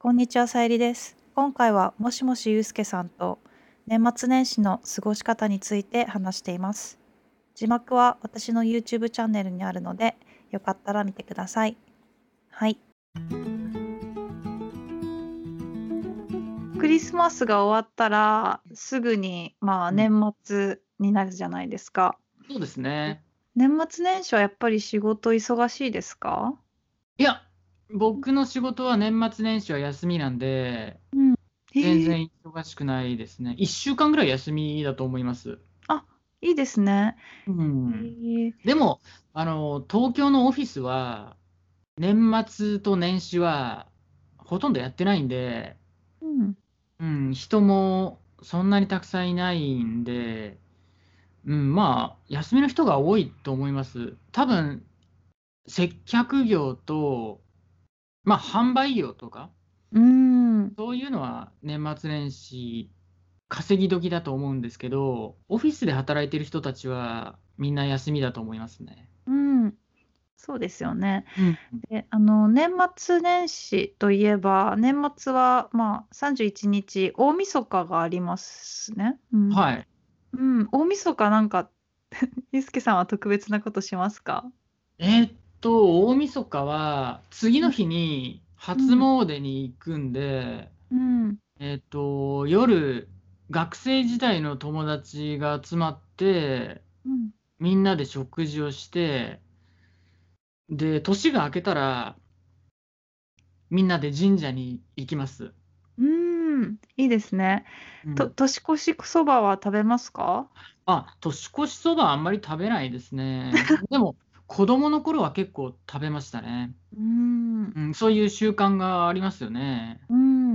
こんにちは、さゆりです。今回はもしもしゆうすけさんと年末年始の過ごし方について話しています。字幕は私の YouTube チャンネルにあるので、よかったら見てください。はい。クリスマスが終わったらすぐに年末になるじゃないですか。 そうですね。 年末年始はやっぱり仕事忙しいですか？ いや、僕の仕事は年末年始は休みなんで、 うん。 全へえ。 然忙しくないですね。1週間ぐらい休みだと思います。 あ、いいですね。 うへん。 え。 でも、東京のオフィスは、年末と年始は、ほとんどやってないんで、 うん。 うん、人もそんなにたくさんいないんで、まあ、休みの人が多いと思います。多分、接客業と、まあ、販売業とか、 うーん。 そういうのは年末年始、稼ぎ時だと思うんですけど、オフィスで働いてる人たちはみんな休みだと思いますね。 うん。そうですよね。 うん。 で、年末年始といえば、年末は、31日、大晦日がありますね。うん。 はい。 うん、大晦日なんか、ゆうすけさんは特別なことしますか？ 大晦日は次の日に初うん。 詣に行くんで、 うん。 夜、学生時代の友達が集まって、 うん。 みんなで食事をして、で、年が明けたら、みんなで神社に行きます。 うん。いいですね。 うん年越しそばは食べますか？ 年越しそばあんまり食べないですね。でも、子供の頃は結構食べましたね。 うん。 うん、そういう習慣がありますよね。 うん。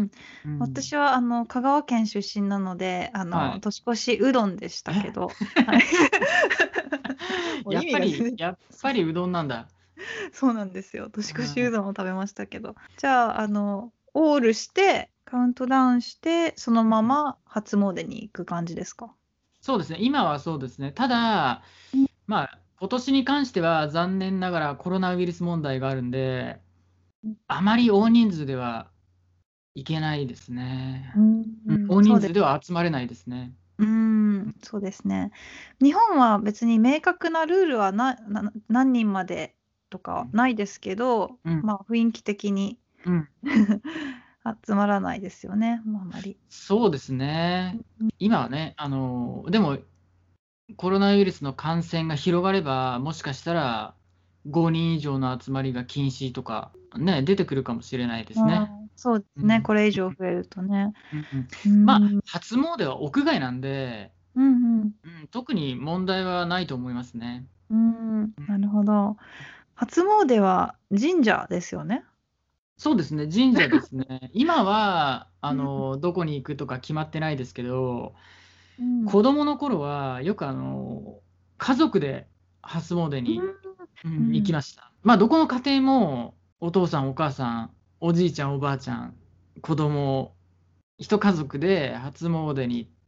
うん。 私は香川県出身なので、 はい。 年越しうどんでしたけえど、はい。もう意味が全然、 やっそう、 ぱりうどんなんだ。 そうなんですよ。年越しううん、 どんを食べましたけど。じゃあ、オールして、カウントダウンして、そのまま初詣に行く感じですか？ そうですね。今はそうですね。ただ、まあ、今年に関しては残念ながらコロナウイルス問題があるんで、あまり大人数ではいけないですね。 うん、 うん、 うん、 大人数でそうです。 は集まれないですね。 うん、そうですね。日本は別に明確なルールは何人までとかはないですけど、 うん、 雰囲気的にうん。 集まらないですよね、あんまり。 そうですね。 うん。 今はね、でもコロナウイルスの感染が広がれば、もしかしたら5人以上の集まりが禁止とか、ね、出てくるかもしれないですね。 そうですね、 うん。 これ以上増えるとね。 うんうん。 うん、うん、 初詣は屋外なんで、 うん、 特に問題はないと思いますね。 うん、 うん。 なるほど。初詣は神社ですよね。 そうですね、神社ですね。今は、 うん、 どこに行くとか決まってないですけど、 うん、 子供の頃はよく家族で初詣に、行きうん、 ました。どこの家庭もお父さんお母さん、おじいちゃんおばあちゃん、子供、一家族で初詣に行って、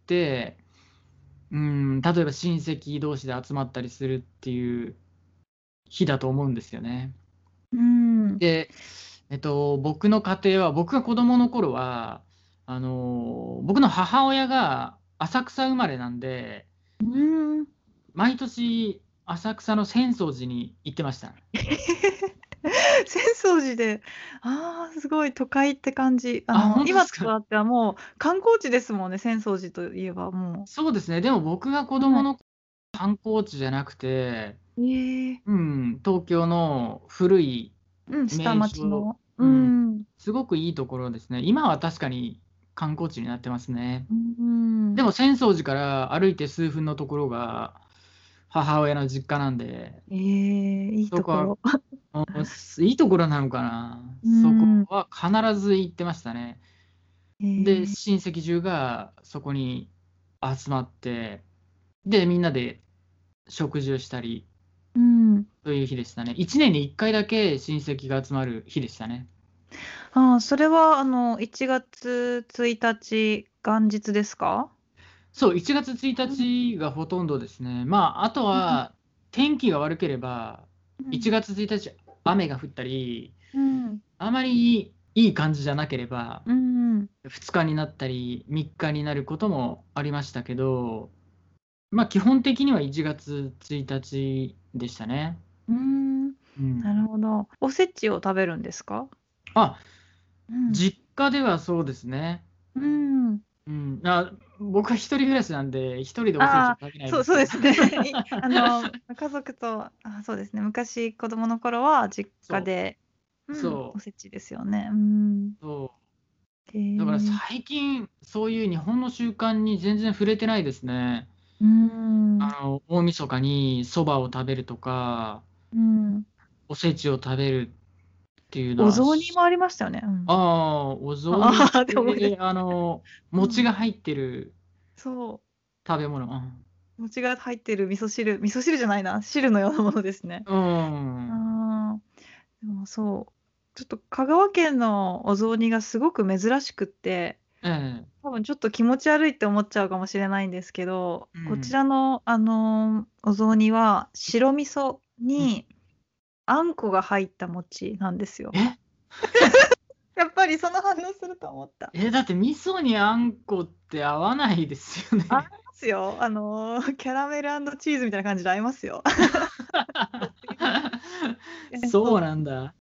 例えば親戚同士で集まったりするっていう日だと思うんですよね。 うん、 で、僕の家庭は、僕が子供の頃は、僕の母親が浅草生まれなんで、 うん。 毎年浅草の浅草寺に行ってました。 浅草寺で、ああ、すごい都会って感じ。 本当ですか。 今となってはもう観光地ですもんね、浅草寺といえばもそうですね。でも僕が子う。はい。 供の観光地じゃなくて、 ええ。 東京の古いうん、下名所、 町の。うん。 すごくいいところですね。今は確かに観光地になってますね。 うん。 でも浅草寺から歩いて数分のところが母親の実家なんで、 ええ、いいそこは、 ところ。 いいところなのかな。 うそこん。 は必ず行ってましたね。で、 ええ。 親戚中がそこに集まって、で、みんなで食事をしたり、 うん。 という日でしたね。1年に1回だけ親戚が集まる日でしたね。 ああ、それは、1月1日、元日ですか？ そう、1月1 うん。 日がほとんどですね。あとうん。 は天気が悪ければ、1 うん。 月1日雨が降ったり、 うん。 あまりいいい感じじゃなければ、 うん 2日になったり、3日になることもありましたけど、まあ、基本的には1月1日でしたね。 うん。 うん。 なるほど。おせちを食べるんですか？ あ、 うん。 実家ではそうですね。 うん。 うん。僕は一人暮らしなんで、一人でおせちああ、 は食べないそう、 ですけど。 そうですね。家族と、そうですね。昔子供の頃は実家そで、 う、 おそせちですよね。うん。 う、そう。 へだからえ。 最近、そういう日本の習慣に全然触れてないですね。 うん。 大晦日にそばを食べるとか、 うん。 おせちを食べるっていうのおは、 雑煮もありましたよね。うん。 お雑煮っああ、で思い出して、 うん。 餅が入ってるそ食べ物。うん。 う。餅が入ってる味噌汁じゃないな。汁のようなものですね。 うん。 ああ。でもそう。ちょっと香川県のお雑煮がすごく珍しくって、 ええ。 多分ちょっと気持ち悪いって思っちゃうかもしれないんですけど、こちうん。 らの、お雑煮は白味噌うん。 にあんこが入った餅なんですよ。 えやっぱりその反応すると思った。 だって味噌にあんこって合わないですよ合いね。 ますよ。キャラメルチーズみたいな感じで合いますよ。 そうそう。 なんだ。